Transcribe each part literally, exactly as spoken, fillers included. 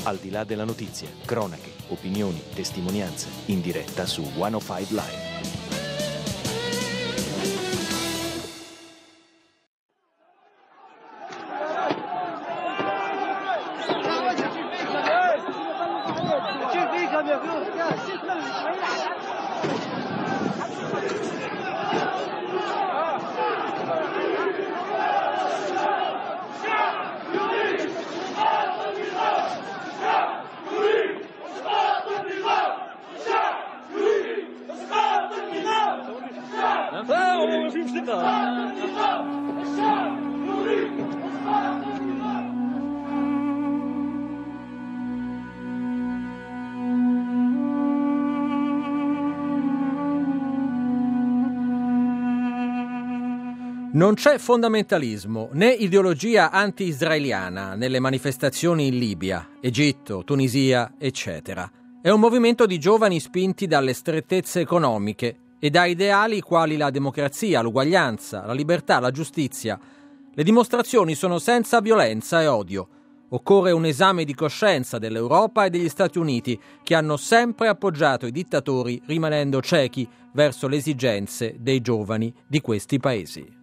Al di là della notizia, cronache, opinioni, testimonianze, in diretta su centocinque Live. Non c'è fondamentalismo né ideologia anti-israeliana nelle manifestazioni in Libia, Egitto, Tunisia, eccetera. È un movimento di giovani spinti dalle strettezze economiche e da ideali quali la democrazia, l'uguaglianza, la libertà, la giustizia. Le dimostrazioni sono senza violenza e odio. Occorre un esame di coscienza dell'Europa e degli Stati Uniti, che hanno sempre appoggiato i dittatori rimanendo ciechi verso le esigenze dei giovani di questi paesi.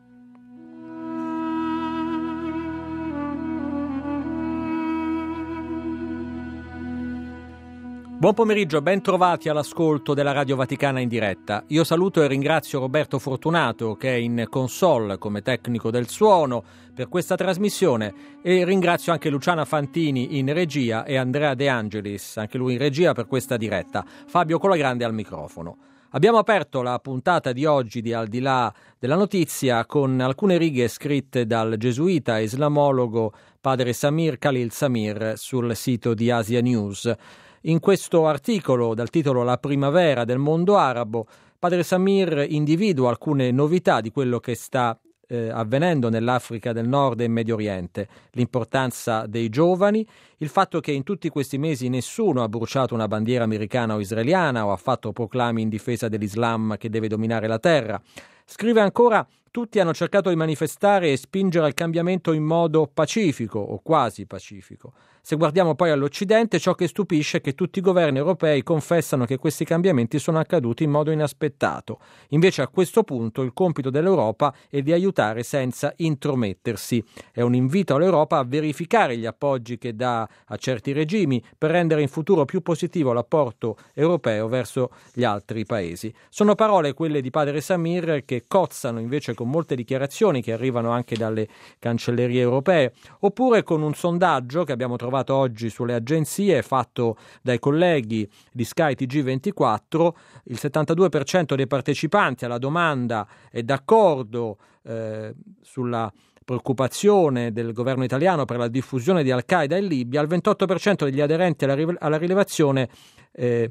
Buon pomeriggio, ben trovati all'ascolto della Radio Vaticana in diretta. Io saluto e ringrazio Roberto Fortunato, che è in console come tecnico del suono per questa trasmissione, e ringrazio anche Luciana Fantini in regia e Andrea De Angelis, anche lui in regia, per questa diretta. Fabio Colagrande al microfono. Abbiamo aperto la puntata di oggi di Al di là della notizia con alcune righe scritte dal gesuita e islamologo padre Samir Khalil Samir sul sito di Asia News. In questo articolo, dal titolo La primavera del mondo arabo, padre Samir individua alcune novità di quello che sta eh, avvenendo nell'Africa del Nord e in Medio Oriente, l'importanza dei giovani, il fatto che in tutti questi mesi nessuno ha bruciato una bandiera americana o israeliana o ha fatto proclami in difesa dell'Islam che deve dominare la terra. Scrive ancora: tutti hanno cercato di manifestare e spingere al cambiamento in modo pacifico o quasi pacifico. Se guardiamo poi all'Occidente, ciò che stupisce è che tutti i governi europei confessano che questi cambiamenti sono accaduti in modo inaspettato. Invece a questo punto il compito dell'Europa è di aiutare senza intromettersi. È un invito all'Europa a verificare gli appoggi che dà a certi regimi per rendere in futuro più positivo l'apporto europeo verso gli altri paesi. Sono parole, quelle di padre Samir, che cozzano invece con molte dichiarazioni che arrivano anche dalle cancellerie europee, oppure con un sondaggio che abbiamo trovato oggi sulle agenzie, fatto dai colleghi di Sky T G ventiquattro. Il settantadue per cento dei partecipanti alla domanda è d'accordo eh, sulla preoccupazione del governo italiano per la diffusione di Al-Qaeda in Libia. Il ventotto per cento degli aderenti alla, rive- alla rilevazione eh,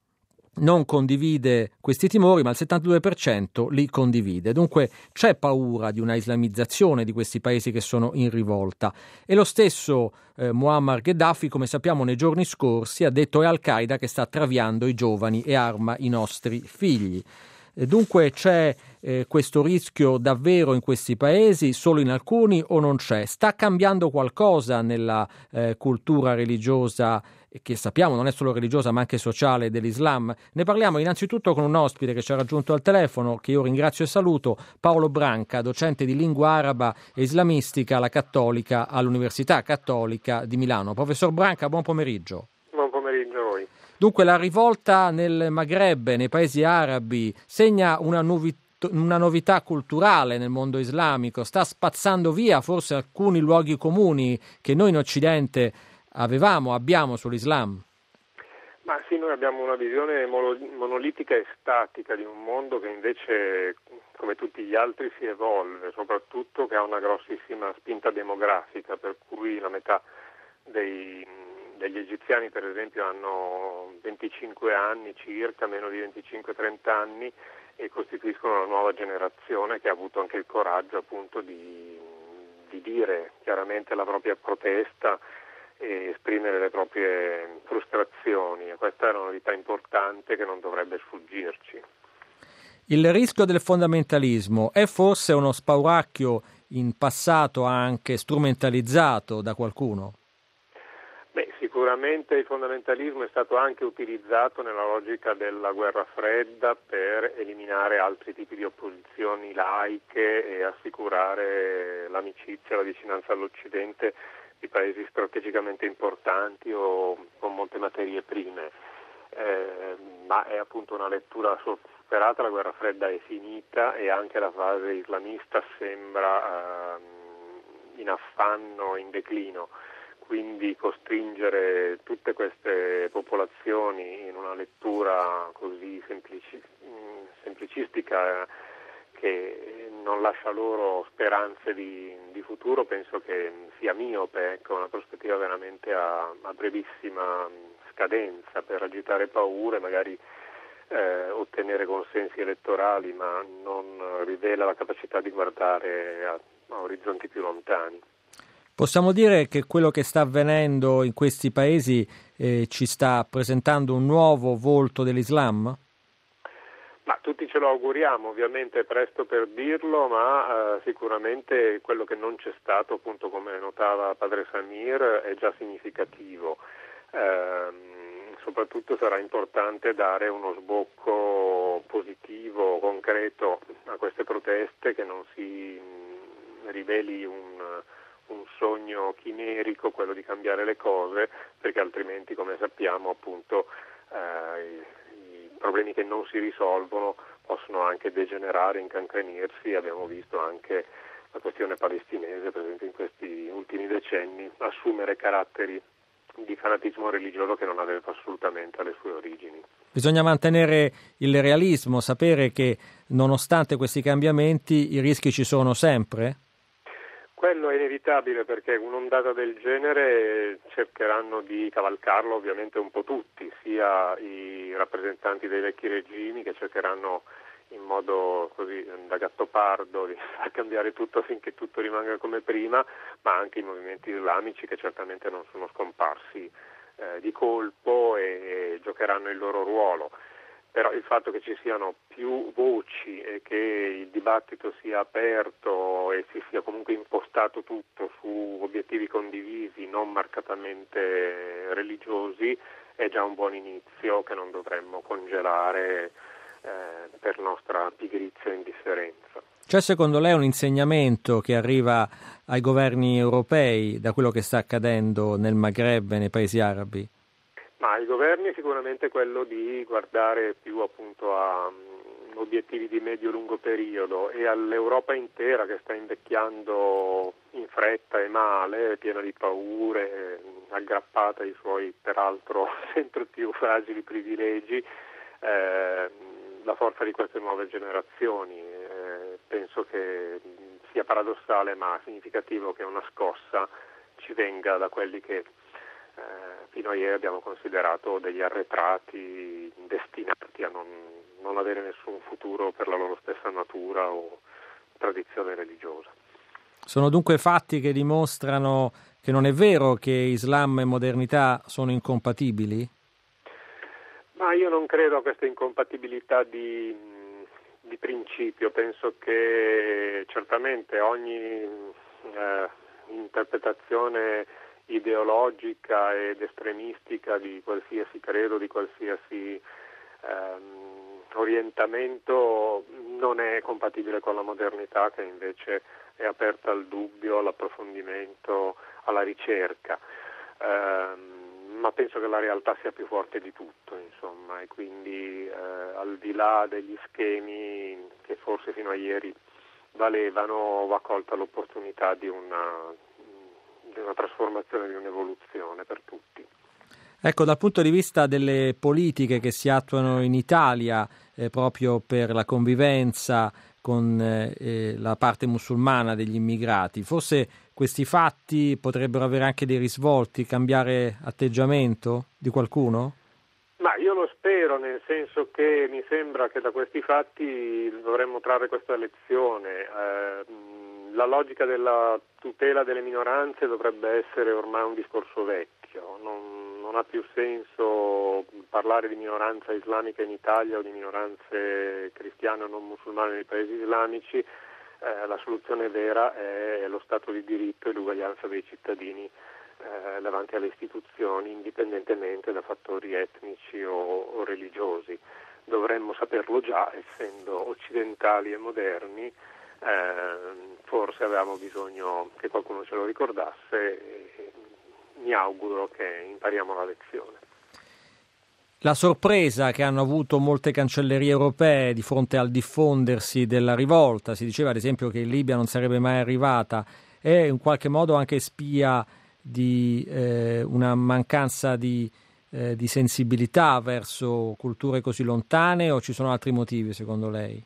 non condivide questi timori, ma il settantadue per cento li condivide. Dunque c'è paura di una islamizzazione di questi paesi che sono in rivolta. E lo stesso eh, Muammar Gheddafi, come sappiamo, nei giorni scorsi ha detto: è Al-Qaeda che sta traviando i giovani e arma i nostri figli. E dunque c'è eh, questo rischio davvero in questi paesi, solo in alcuni, o non c'è? Sta cambiando qualcosa nella eh, cultura religiosa, che sappiamo non è solo religiosa ma anche sociale, dell'Islam? Ne parliamo innanzitutto con un ospite che ci ha raggiunto al telefono, che io ringrazio e saluto, Paolo Branca, docente di lingua araba e islamistica alla Cattolica all'Università Cattolica di Milano. Professor Branca, buon pomeriggio. Buon pomeriggio a voi. Dunque la rivolta nel Maghreb, nei paesi arabi, segna una novità una novità culturale nel mondo islamico, sta spazzando via forse alcuni luoghi comuni che noi in Occidente avevamo, abbiamo sull'Islam. Ma sì, noi abbiamo una visione monolitica e statica di un mondo che invece, come tutti gli altri, si evolve, soprattutto che ha una grossissima spinta demografica, per cui la metà dei, degli egiziani, per esempio, hanno venticinque anni circa, meno di venticinque trenta anni, e costituiscono una nuova generazione che ha avuto anche il coraggio appunto di, di dire chiaramente la propria protesta e esprimere le proprie frustrazioni, e questa è una novità importante che non dovrebbe sfuggirci. Il rischio del fondamentalismo è forse uno spauracchio in passato anche strumentalizzato da qualcuno? Beh sicuramente il fondamentalismo è stato anche utilizzato nella logica della guerra fredda per eliminare altri tipi di opposizioni laiche e assicurare l'amicizia, la vicinanza all'Occidente di paesi strategicamente importanti o con molte materie prime. Eh, ma è appunto una lettura superata, la guerra fredda è finita e anche la fase islamista sembra eh, in affanno, in declino. Quindi costringere tutte queste popolazioni in una lettura così semplici, semplicistica che non lascia loro speranze di, di futuro, penso che sia miope, ecco, una prospettiva veramente a, a brevissima scadenza per agitare paure, magari eh, ottenere consensi elettorali, ma non rivela la capacità di guardare a, a orizzonti più lontani. Possiamo dire che quello che sta avvenendo in questi paesi eh, ci sta presentando un nuovo volto dell'Islam? Ma tutti ce lo auguriamo, ovviamente è presto per dirlo, ma eh, sicuramente quello che non c'è stato, appunto come notava padre Samir, è già significativo. Eh, soprattutto sarà importante dare uno sbocco positivo, concreto a queste proteste, che non si riveli un un sogno chimerico, quello di cambiare le cose, perché altrimenti, come sappiamo, appunto eh, i, i problemi che non si risolvono possono anche degenerare, incancrenirsi. Abbiamo visto anche la questione palestinese, per esempio, in questi ultimi decenni assumere caratteri di fanatismo religioso che non aveva assolutamente alle sue origini. Bisogna mantenere il realismo, sapere che nonostante questi cambiamenti i rischi ci sono sempre? Quello è inevitabile, perché un'ondata del genere cercheranno di cavalcarlo ovviamente un po' tutti, sia i rappresentanti dei vecchi regimi che cercheranno in modo così da Gattopardo di far cambiare tutto affinché tutto rimanga come prima, ma anche i movimenti islamici che certamente non sono scomparsi eh, di colpo e, e giocheranno il loro ruolo. Però il fatto che ci siano più voci e che il dibattito sia aperto e si sia comunque impostato tutto su obiettivi condivisi, non marcatamente religiosi, è già un buon inizio che non dovremmo congelare eh, per nostra pigrizia e indifferenza. C'è secondo lei un insegnamento che arriva ai governi europei da quello che sta accadendo nel Maghreb e nei paesi arabi? Ma i governi è sicuramente quello di guardare più appunto a um, obiettivi di medio-lungo periodo, e all'Europa intera che sta invecchiando in fretta e male, piena di paure, aggrappata ai suoi peraltro sempre più fragili privilegi, eh, la forza di queste nuove generazioni. Eh, penso che sia paradossale ma significativo che una scossa ci venga da quelli che Eh, fino a ieri abbiamo considerato degli arretrati destinati a non, non avere nessun futuro per la loro stessa natura o tradizione religiosa. Sono dunque fatti che dimostrano che non è vero che Islam e modernità sono incompatibili? Ma io non credo a questa incompatibilità di, di principio. Penso che certamente ogni eh, interpretazione ideologica ed estremistica di qualsiasi credo, di qualsiasi ehm, orientamento non è compatibile con la modernità, che invece è aperta al dubbio, all'approfondimento, alla ricerca. Ehm, ma penso che la realtà sia più forte di tutto, insomma, e quindi eh, al di là degli schemi che forse fino a ieri valevano, va colta l'opportunità di una di una trasformazione, di un'evoluzione per tutti. Ecco, dal punto di vista delle politiche che si attuano in Italia eh, proprio per la convivenza con eh, la parte musulmana degli immigrati, forse questi fatti potrebbero avere anche dei risvolti, cambiare atteggiamento di qualcuno? Ma io lo spero, nel senso che mi sembra che da questi fatti dovremmo trarre questa lezione. Eh, La logica della tutela delle minoranze dovrebbe essere ormai un discorso vecchio, non, non ha più senso parlare di minoranza islamica in Italia o di minoranze cristiane o non musulmane nei paesi islamici. Eh, la soluzione vera è lo Stato di diritto e l'uguaglianza dei cittadini eh, davanti alle istituzioni, indipendentemente da fattori etnici o, o religiosi. Dovremmo saperlo già, essendo occidentali e moderni. Eh, forse avevamo bisogno che qualcuno ce lo ricordasse e mi auguro che impariamo la lezione. La sorpresa che hanno avuto molte cancellerie europee di fronte al diffondersi della rivolta, si diceva ad esempio che in Libia non sarebbe mai arrivata, è in qualche modo anche spia di eh, una mancanza di, eh, di sensibilità verso culture così lontane, o ci sono altri motivi secondo lei?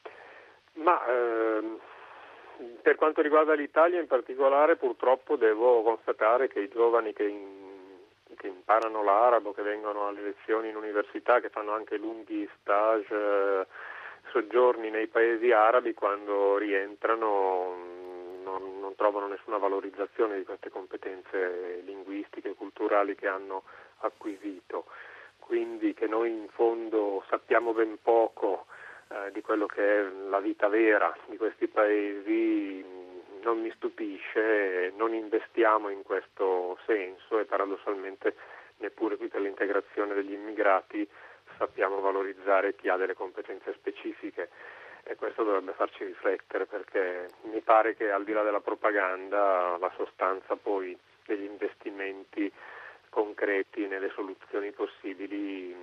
Ma ehm, per quanto riguarda l'Italia in particolare, purtroppo devo constatare che i giovani che, in, che imparano l'arabo, che vengono alle lezioni in università, che fanno anche lunghi stage, eh, soggiorni nei paesi arabi, quando rientrano non, non trovano nessuna valorizzazione di queste competenze linguistiche e culturali che hanno acquisito. Quindi che noi in fondo sappiamo ben poco eh, di quello che è la vita vera di questi paesi non mi stupisce, non investiamo in questo senso e paradossalmente neppure qui per l'integrazione degli immigrati sappiamo valorizzare chi ha delle competenze specifiche, e questo dovrebbe farci riflettere, perché mi pare che al di là della propaganda la sostanza poi degli investimenti concreti nelle soluzioni possibili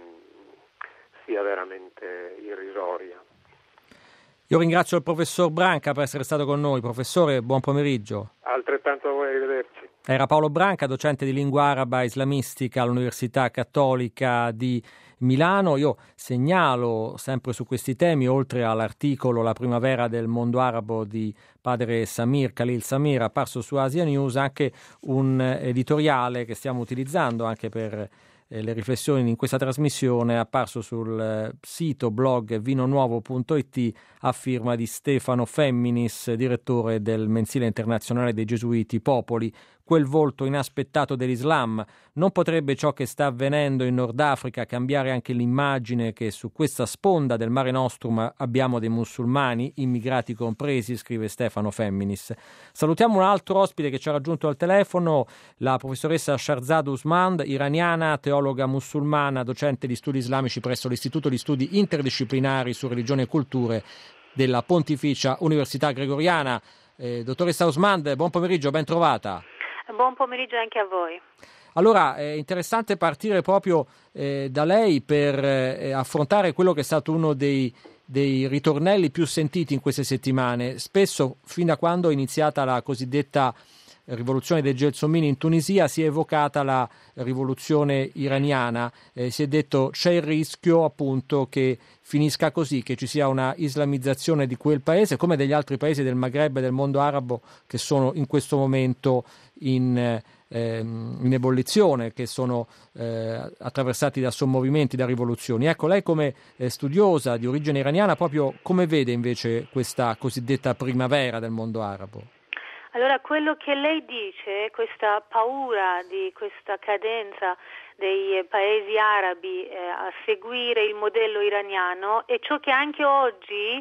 sia veramente irrisoria. Io ringrazio il professor Branca per essere stato con noi. Professore, buon pomeriggio. Altrettanto a voi, arrivederci. Era Paolo Branca, docente di lingua araba e islamistica all'Università Cattolica di Milano. Io segnalo sempre su questi temi, oltre all'articolo La primavera del mondo arabo di padre Samir, Khalil Samir, apparso su Asia News, anche un editoriale che stiamo utilizzando anche per le riflessioni in questa trasmissione, apparso sul sito blog vinonuovo punto it a firma di Stefano Femminis, direttore del mensile internazionale dei Gesuiti Popoli. Quel volto inaspettato dell'Islam. Non potrebbe ciò che sta avvenendo in Nord Africa cambiare anche l'immagine che su questa sponda del Mare Nostrum abbiamo dei musulmani, immigrati compresi, scrive Stefano Femminis. Salutiamo un altro ospite che ci ha raggiunto al telefono, la professoressa Shahrzad Usmand, iraniana, teologa musulmana, docente di studi islamici presso l'Istituto di Studi Interdisciplinari su Religione e Culture della Pontificia Università Gregoriana. Eh, dottoressa Usmand, buon pomeriggio, ben trovata. Buon pomeriggio anche a voi. Allora, è interessante partire proprio eh, da lei per eh, affrontare quello che è stato uno dei, dei ritornelli più sentiti in queste settimane. Spesso, fin da quando è iniziata la cosiddetta rivoluzione dei Gelsomini in Tunisia, si è evocata la rivoluzione iraniana, eh, si è detto c'è il rischio appunto che finisca così, che ci sia una islamizzazione di quel paese come degli altri paesi del Maghreb e del mondo arabo che sono in questo momento in, eh, in ebollizione, che sono eh, attraversati da sommovimenti, da rivoluzioni. Ecco, lei come eh, studiosa di origine iraniana, proprio come vede invece questa cosiddetta primavera del mondo arabo? Allora, quello che lei dice, questa paura di questa cadenza dei paesi arabi eh, a seguire il modello iraniano, è ciò che anche oggi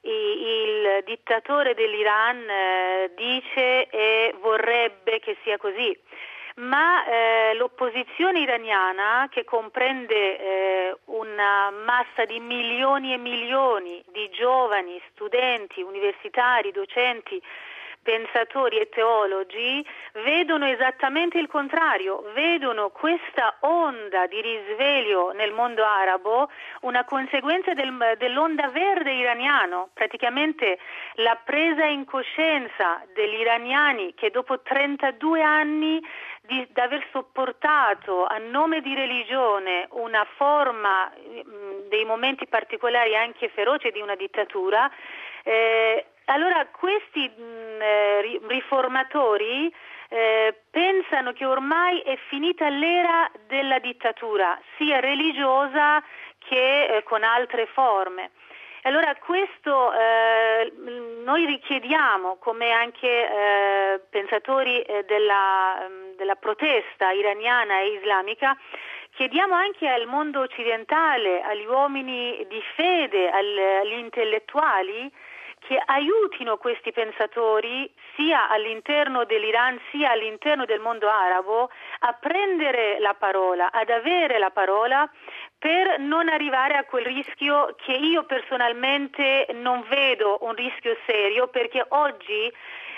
il dittatore dell'Iran eh, dice e vorrebbe che sia così. Ma eh, l'opposizione iraniana, che comprende eh, una massa di milioni e milioni di giovani, studenti, universitari, docenti, pensatori e teologi, vedono esattamente il contrario, vedono questa onda di risveglio nel mondo arabo una conseguenza del, dell'onda verde iraniano, praticamente la presa in coscienza degli iraniani che dopo trentadue anni di, di aver sopportato a nome di religione una forma mh, dei momenti particolari anche feroce di una dittatura, eh, allora questi mh, riformatori eh, pensano che ormai è finita l'era della dittatura, sia religiosa che eh, con altre forme. Allora questo eh, noi richiediamo, come anche eh, pensatori eh, della, della protesta iraniana e islamica, chiediamo anche al mondo occidentale, agli uomini di fede, agli intellettuali, che aiutino questi pensatori sia all'interno dell'Iran sia all'interno del mondo arabo a prendere la parola, ad avere la parola, per non arrivare a quel rischio che io personalmente non vedo un rischio serio, perché oggi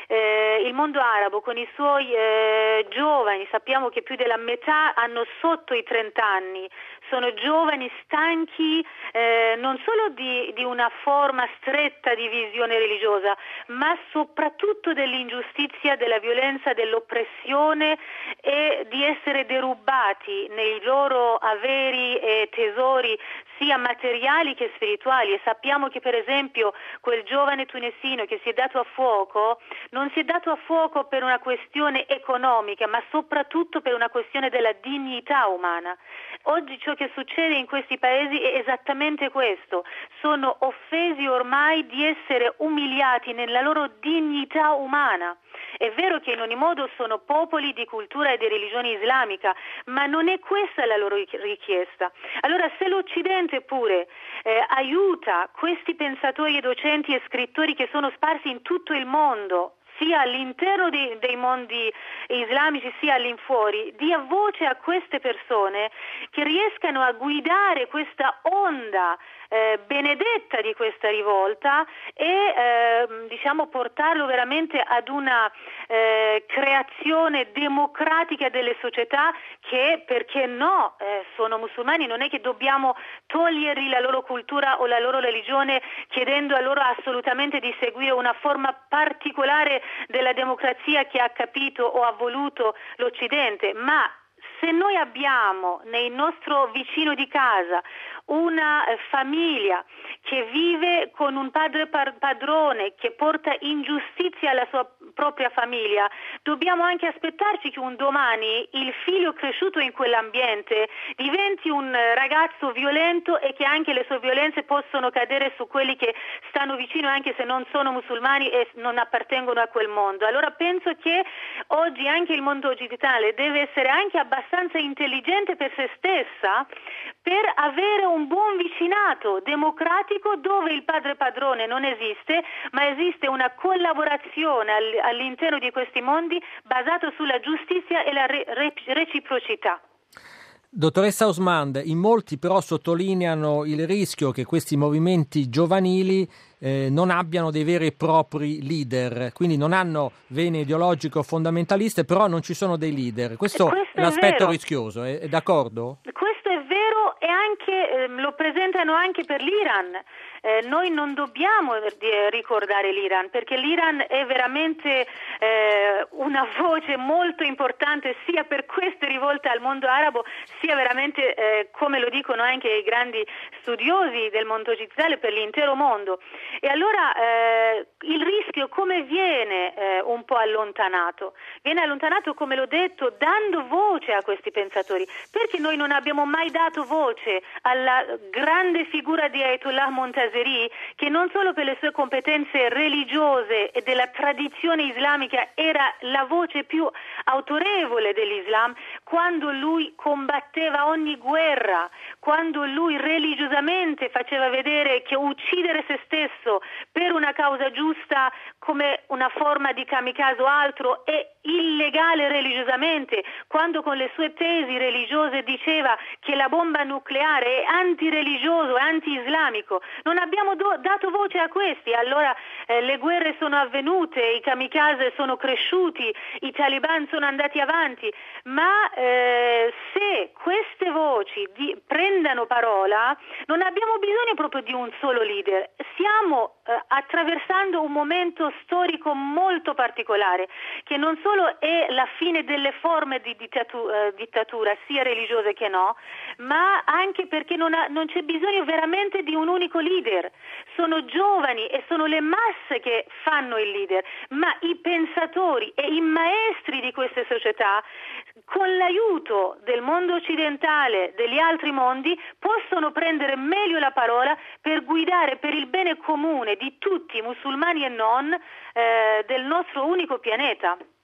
Eh, il mondo arabo con i suoi eh, giovani, sappiamo che più della metà hanno sotto i trenta anni, sono giovani stanchi eh, non solo di, di una forma stretta di visione religiosa, ma soprattutto dell'ingiustizia, della violenza, dell'oppressione e di essere derubati nei loro averi e tesori sia materiali che spirituali. E sappiamo che per esempio quel giovane tunisino che si è dato a fuoco non si è dato a fuoco per una questione economica, ma soprattutto per una questione della dignità umana. Oggi ciò che succede in questi paesi è esattamente questo: sono offesi ormai di essere umiliati nella loro dignità umana. È vero che in ogni modo sono popoli di cultura e di religione islamica, ma non è questa la loro richiesta. Allora, se l'Occidente pure eh, aiuta questi pensatori e docenti e scrittori che sono sparsi in tutto il mondo, sia all'interno dei, dei mondi islamici sia all'infuori, dia voce a queste persone che riescano a guidare questa onda eh, benedetta di questa rivolta e eh, diciamo portarlo veramente ad una eh, creazione democratica delle società che, perché no, eh, sono musulmani, non è che dobbiamo togliergli la loro cultura o la loro religione chiedendo a loro assolutamente di seguire una forma particolare della democrazia che ha capito o ha voluto l'Occidente, ma se noi abbiamo nel nostro vicino di casa una famiglia che vive con un padre padrone che porta ingiustizia alla sua propria famiglia, dobbiamo anche aspettarci che un domani il figlio cresciuto in quell'ambiente diventi un ragazzo violento e che anche le sue violenze possono cadere su quelli che stanno vicino anche se non sono musulmani e non appartengono a quel mondo. Allora penso che oggi anche il mondo occidentale deve essere anche abbastanza intelligente per se stessa per avere un buon vicinato democratico dove il padre padrone non esiste, ma esiste una collaborazione all'interno di questi mondi basato sulla giustizia e la re- reciprocità. Dottoressa Osmand, in molti però sottolineano il rischio che questi movimenti giovanili eh, non abbiano dei veri e propri leader, quindi non hanno vene ideologico fondamentaliste, però non ci sono dei leader. Questo, Questo è l'aspetto vero. rischioso, è, è d'accordo? Questo è vero e anche eh, lo presentano anche per l'Iran. Eh, noi non dobbiamo eh, ricordare l'Iran, perché l'Iran è veramente eh, una voce molto importante sia per queste rivolte al mondo arabo, sia veramente, eh, come lo dicono anche i grandi studiosi del mondo occidentale, per l'intero mondo. E allora eh, il rischio come viene eh, un po' allontanato? Viene allontanato, come l'ho detto, dando voce a questi pensatori, perché noi non abbiamo mai dato voce alla grande figura di Ayatollah Montazeri, che non solo per le sue competenze religiose e della tradizione islamica era la voce più autorevole dell'Islam, quando lui combatteva ogni guerra, quando lui religiosamente faceva vedere che uccidere se stesso per una causa giusta come una forma di kamikaze o altro è illegale religiosamente, quando con le sue tesi religiose diceva che la bomba nucleare è antireligioso, anti-islamico. Non abbiamo do- dato voce a questi, allora eh, le guerre sono avvenute, i kamikaze sono cresciuti, i taliban sono andati avanti, ma eh, se queste voci di, prendano parola, non abbiamo bisogno proprio di un solo leader. Stiamo eh, attraversando un momento storico molto particolare, che non solo è la fine delle forme di dittatu- eh, dittatura, sia religiose che no, ma anche perché non, ha, non c'è bisogno veramente di un unico leader. Sono giovani e sono le masse che fanno il leader, ma i pensatori e i maestri di queste società, con l'aiuto del mondo occidentale, degli altri mondi, possono prendere meglio la parola per guidare per il bene comune di tutti, musulmani e non, eh, del nostro unico pianeta.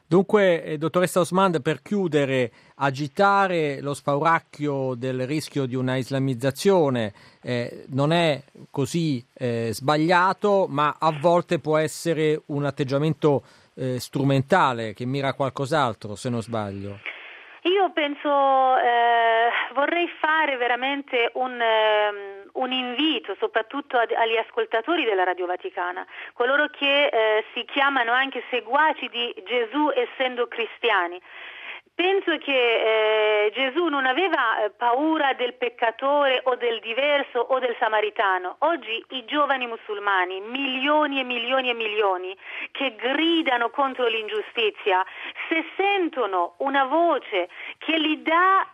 Dunque, eh, dottoressa Osman, per chiudere, agitare lo spauracchio del rischio di una islamizzazione eh, non è così eh, sbagliato, ma a volte può essere un atteggiamento eh, strumentale che mira a qualcos'altro, se non sbaglio. Io penso, eh, vorrei fare veramente un, eh, un invito soprattutto ad, agli ascoltatori della Radio Vaticana, coloro che eh, si chiamano anche seguaci di Gesù essendo cristiani. Penso che eh, Gesù non aveva eh, paura del peccatore o del diverso o del samaritano. Oggi i giovani musulmani, milioni e milioni e milioni, che gridano contro l'ingiustizia, se sentono una voce che li dà...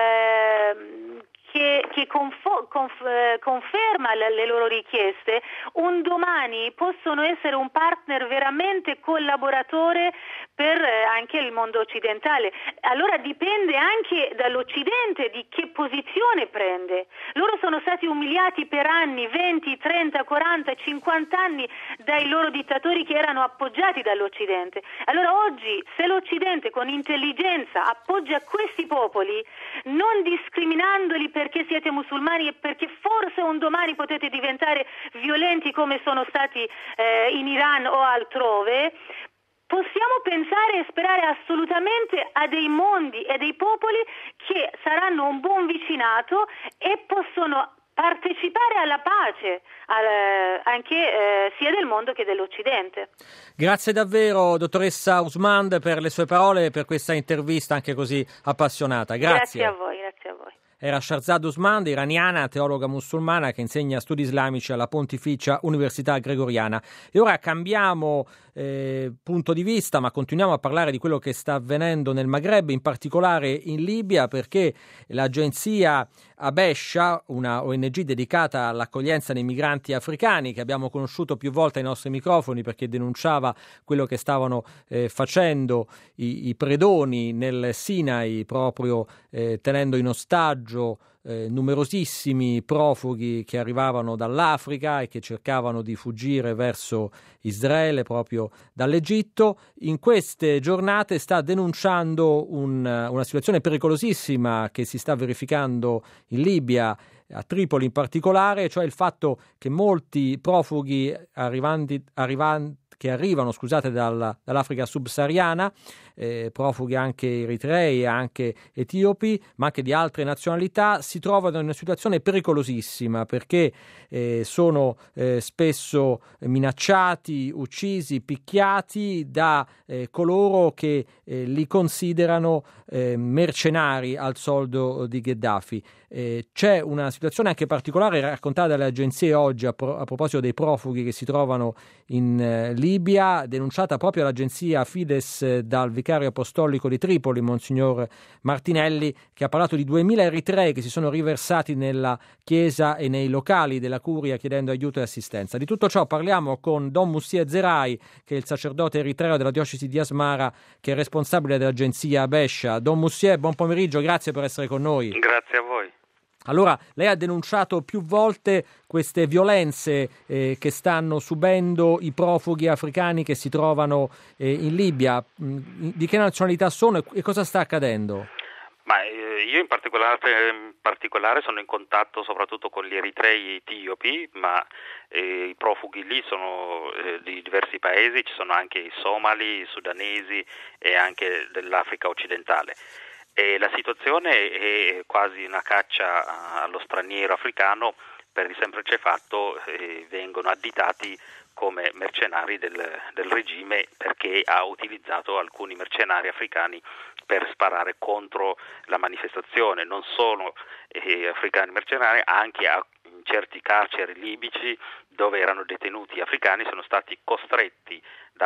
Eh, che, che confo, conf, eh, conferma le, le loro richieste, un domani possono essere un partner veramente collaboratore per eh, anche il mondo occidentale. Allora dipende anche dall'Occidente di che posizione prende. Loro sono stati umiliati per anni, venti, trenta, quaranta, cinquanta anni dai loro dittatori che erano appoggiati dall'Occidente. Allora oggi se l'Occidente con intelligenza appoggia questi popoli, non discriminandoli per perché siete musulmani e perché forse un domani potete diventare violenti come sono stati eh, in Iran o altrove, possiamo pensare e sperare assolutamente a dei mondi e dei popoli che saranno un buon vicinato e possono partecipare alla pace al, anche eh, sia del mondo che dell'Occidente. Grazie davvero dottoressa Osman per le sue parole e per questa intervista anche così appassionata. Grazie. Grazie a voi, grazie a voi. Era Shahrzad Osman, iraniana, teologa musulmana che insegna studi islamici alla Pontificia Università Gregoriana. E ora cambiamo eh, punto di vista, ma continuiamo a parlare di quello che sta avvenendo nel Maghreb, in particolare in Libia, perché l'agenzia Abesha, una O N G dedicata all'accoglienza dei migranti africani, che abbiamo conosciuto più volte ai nostri microfoni perché denunciava quello che stavano eh, facendo i, i predoni nel Sinai, proprio eh, tenendo in ostaggio Eh, numerosissimi profughi che arrivavano dall'Africa e che cercavano di fuggire verso Israele proprio dall'Egitto, in queste giornate sta denunciando un, una situazione pericolosissima che si sta verificando in Libia, a Tripoli in particolare, cioè il fatto che molti profughi arrivanti, arrivanti che arrivano scusate dalla, dall'Africa subsahariana, eh, profughi anche eritrei, anche etiopi, ma anche di altre nazionalità, si trovano in una situazione pericolosissima perché eh, sono eh, spesso minacciati, uccisi, picchiati da eh, coloro che eh, li considerano eh, mercenari al soldo di Gheddafi. Eh, c'è una situazione anche particolare raccontata dalle agenzie oggi a, pro- a proposito dei profughi che si trovano in eh, Libia, denunciata proprio all'agenzia Fides eh, dal vicario apostolico di Tripoli, Monsignor Martinelli, che ha parlato di duemila eritrei che si sono riversati nella chiesa e nei locali della curia chiedendo aiuto e assistenza. Di tutto ciò parliamo con Don Mussie Zerai, che è il sacerdote eritreo della diocesi di Asmara, che è responsabile dell'agenzia Abesha. Don Mussie, buon pomeriggio, grazie per essere con noi. Grazie a voi. Allora, lei ha denunciato più volte queste violenze eh, che stanno subendo i profughi africani che si trovano eh, in Libia. Di che nazionalità sono e cosa sta accadendo? Ma eh, io in particolare, in particolare sono in contatto soprattutto con gli eritrei etiopi, ma eh, i profughi lì sono eh, di diversi paesi, ci sono anche i somali, i sudanesi e anche dell'Africa occidentale. E la situazione è quasi una caccia allo straniero africano per il semplice fatto che vengono additati come mercenari del, del regime perché ha utilizzato alcuni mercenari africani per sparare contro la manifestazione, non solo eh, africani mercenari, anche a in certi carceri libici dove erano detenuti africani sono stati costretti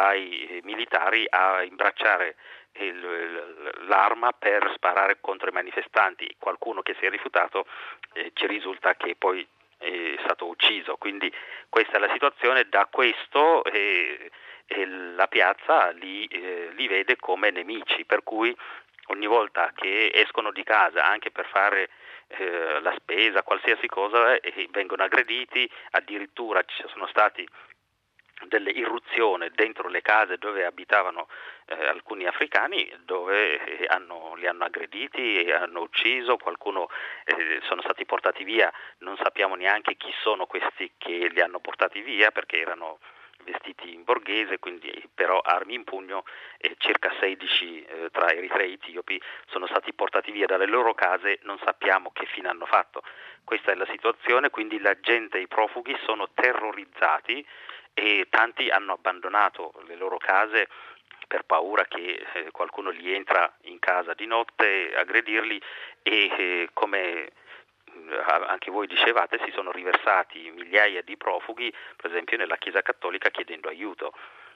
dai militari a imbracciare il, l'arma per sparare contro i manifestanti. Qualcuno che si è rifiutato eh, ci risulta che poi è stato ucciso, quindi questa è la situazione. Da questo eh, eh, la piazza li, eh, li vede come nemici, per cui ogni volta che escono di casa anche per fare eh, la spesa, qualsiasi cosa, eh, vengono aggrediti. Addirittura ci sono stati dell'irruzione dentro le case dove abitavano eh, alcuni africani, dove eh, hanno, li hanno aggrediti e hanno ucciso, qualcuno eh, sono stati portati via, non sappiamo neanche chi sono questi che li hanno portati via perché erano vestiti in borghese, quindi però armi in pugno, e circa sedici eh, tra eritrei e etiopi sono stati portati via dalle loro case, non sappiamo che fine hanno fatto. Questa è la situazione, quindi la gente, i profughi sono terrorizzati e tanti hanno abbandonato le loro case per paura che eh, qualcuno gli entra in casa di notte, aggredirli e eh, come anche voi dicevate, si sono riversati migliaia di profughi, per esempio nella Chiesa Cattolica, chiedendo aiuto.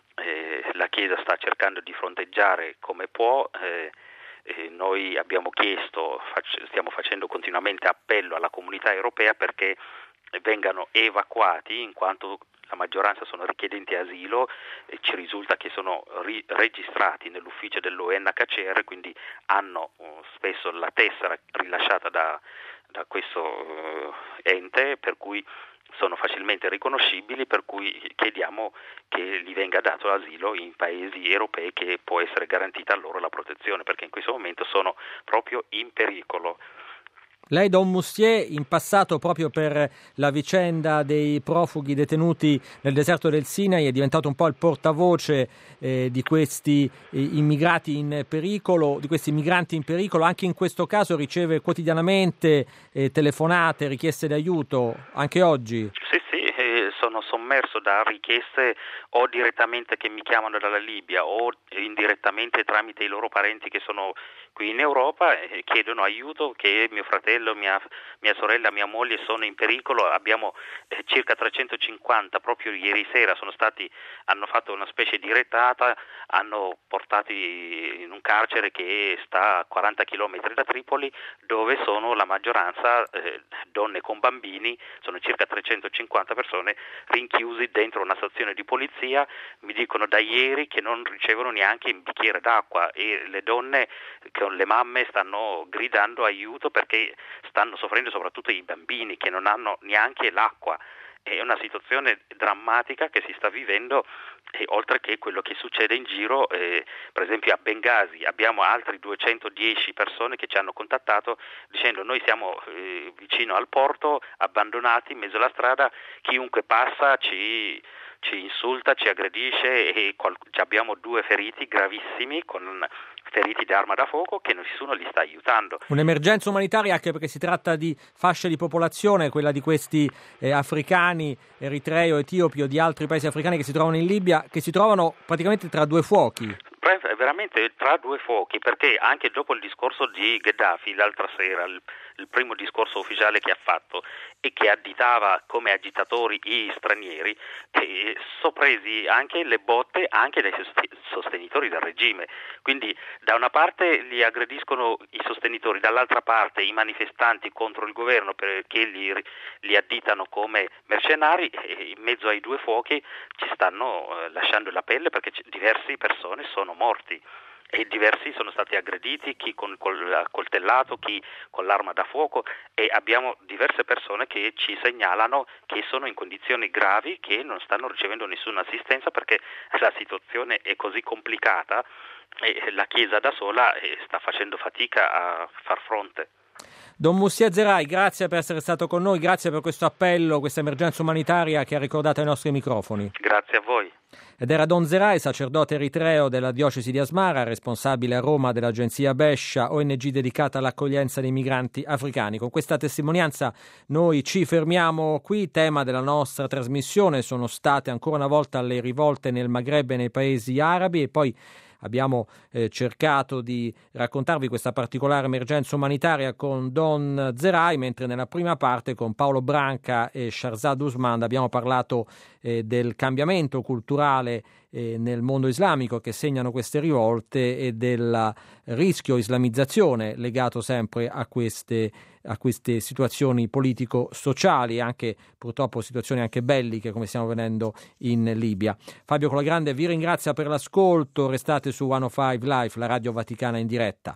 Eh, la Chiesa sta cercando di fronteggiare come può, eh, eh, noi abbiamo chiesto, fac- stiamo facendo continuamente appello alla comunità europea perché vengano evacuati, in quanto la maggioranza sono richiedenti asilo e ci risulta che sono ri- registrati nell'ufficio dell'U N H C R, quindi hanno uh, spesso la tessera rilasciata da da questo uh, ente, per cui sono facilmente riconoscibili, per cui chiediamo che gli venga dato asilo in paesi europei, che può essere garantita a loro la protezione, perché in questo momento sono proprio in pericolo. Lei, Don Mustier, in passato proprio per la vicenda dei profughi detenuti nel deserto del Sinai è diventato un po' il portavoce eh, di questi eh, immigrati in pericolo, di questi migranti in pericolo. Anche in questo caso riceve quotidianamente eh, telefonate, richieste d'aiuto, anche oggi? Sì, sì, eh, sono sommerso da richieste o direttamente che mi chiamano dalla Libia o indirettamente tramite i loro parenti che sono qui in Europa e chiedono aiuto, che mio fratello, mia, mia sorella, mia moglie sono in pericolo. Abbiamo eh, circa trecentocinquanta, proprio ieri sera sono stati, hanno fatto una specie di retata, hanno portati in un carcere che sta a quaranta chilometri da Tripoli, dove sono la maggioranza eh, donne con bambini, sono circa trecentocinquanta persone rinchiusi dentro una stazione di polizia. Mi dicono da ieri che non ricevono neanche un bicchiere d'acqua e le donne, con le mamme, stanno gridando aiuto perché stanno soffrendo, soprattutto i bambini che non hanno neanche l'acqua. È una situazione drammatica che si sta vivendo, e oltre che quello che succede in giro, eh, per esempio a Bengasi abbiamo altri duecentodieci persone che ci hanno contattato dicendo: noi siamo eh, vicino al porto, abbandonati in mezzo alla strada, chiunque passa ci, ci insulta, ci aggredisce e qual- abbiamo due feriti gravissimi con feriti di arma da fuoco che nessuno li sta aiutando. Un'emergenza umanitaria anche perché si tratta di fasce di popolazione, quella di questi eh, africani, eritrei o etiopi o di altri paesi africani che si trovano in Libia, che si trovano praticamente tra due fuochi. Veramente tra due fuochi, perché anche dopo il discorso di Gheddafi l'altra sera, il, il primo discorso ufficiale che ha fatto e che additava come agitatori gli stranieri, eh, sono presi anche le botte anche dai sostenitori del regime. Quindi da una parte li aggrediscono i sostenitori, dall'altra parte i manifestanti contro il governo perché li, li additano come mercenari, e in mezzo ai due fuochi ci stanno eh, lasciando la pelle, perché diverse persone sono morti e diversi sono stati aggrediti, chi con col coltellato, chi con l'arma da fuoco, e abbiamo diverse persone che ci segnalano che sono in condizioni gravi, che non stanno ricevendo nessuna assistenza perché la situazione è così complicata e la Chiesa da sola sta facendo fatica a far fronte. Don Mustier Zerai, grazie per essere stato con noi, grazie per questo appello, questa emergenza umanitaria che ha ricordato ai nostri microfoni. Grazie a voi. Ed era Don Zerai, sacerdote eritreo della diocesi di Asmara, responsabile a Roma dell'agenzia Bescia, O N G dedicata all'accoglienza dei migranti africani. Con questa testimonianza noi ci fermiamo qui. Tema della nostra trasmissione sono state ancora una volta le rivolte nel Maghreb e nei paesi arabi, e poi abbiamo eh, cercato di raccontarvi questa particolare emergenza umanitaria con Don Zerai, mentre nella prima parte con Paolo Branca e Sharzad Usman abbiamo parlato eh, del cambiamento culturale eh, nel mondo islamico che segnano queste rivolte e del rischio islamizzazione legato sempre a queste a queste situazioni politico-sociali e anche purtroppo situazioni anche belliche come stiamo vedendo in Libia. Fabio Colagrande vi ringrazia per l'ascolto, restate su centocinque Live, la Radio Vaticana in diretta.